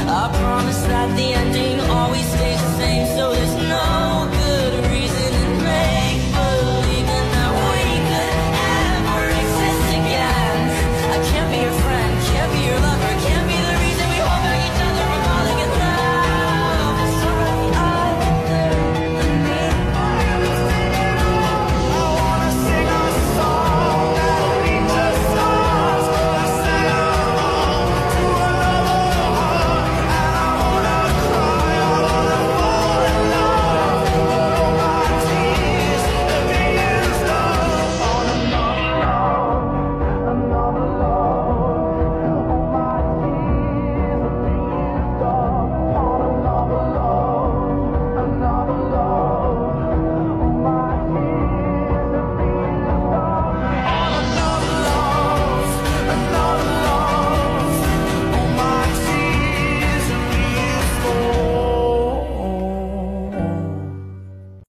I promise that the ending always stays the same. So this